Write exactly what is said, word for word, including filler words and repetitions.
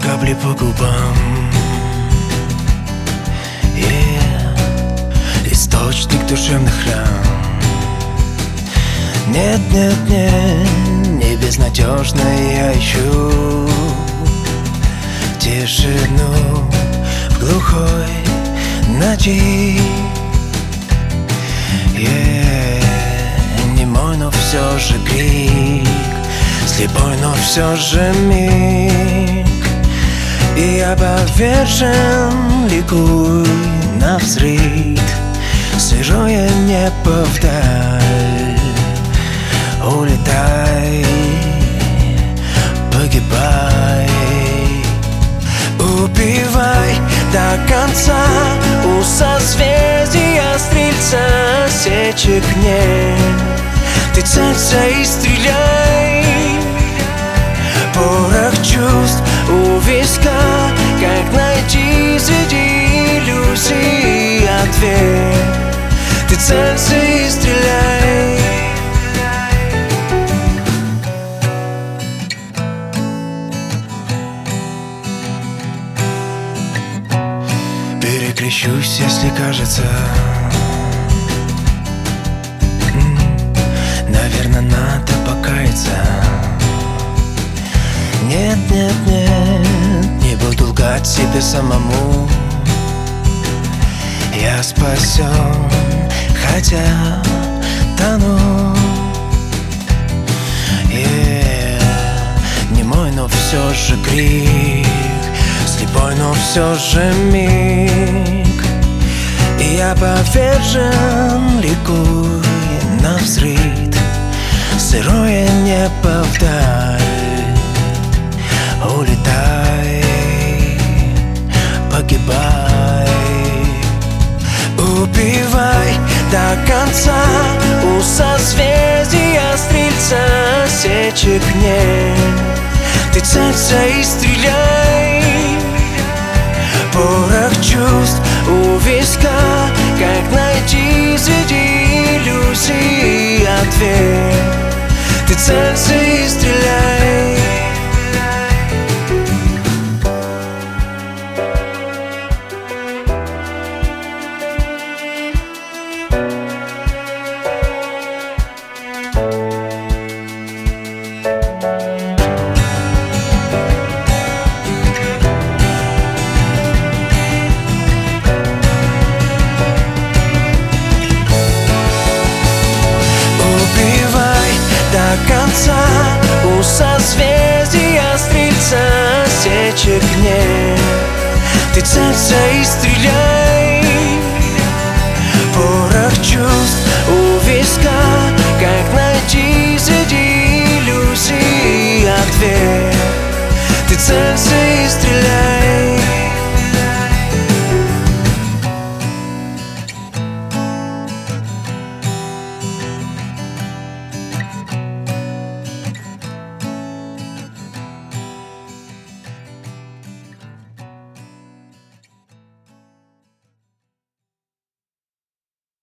капли по губам. Yeah. Источник душевных ран. Нет, нет, нет, не безнадежно я ищу тишину в глухой ночи. Yeah. Немой, но все же крик, слепой, но все же миг. И я повержен, ликуй навзрыд. Сырое небо вдаль, улетай, погибай. Убивай до конца, у созвездия Стрельца сечек нет. Ты целься и стреляй. Порох чувств у виска, как найти среди иллюзий ответ. Ты целься и стреляй. Перекрещусь, если кажется. Наверное, надо покаяться. Нет, нет, нет, не буду лгать себе самому. Я спасен, хотя тону. Yeah. Немой, но все же крик, слепой, но все же миг. И я повержен, ликуй навзрыд. Сырое небо вдаль, улетай, погибай. Убивай до конца, у созвездия Стрельца сечек нет. Ты целься и стреляй. Порох чувств у виска, как найти среди иллюзий ответ. Ты целься и стреляй. До конца, у созвездия Стрельца сечек нет. Ты целься и стреляй.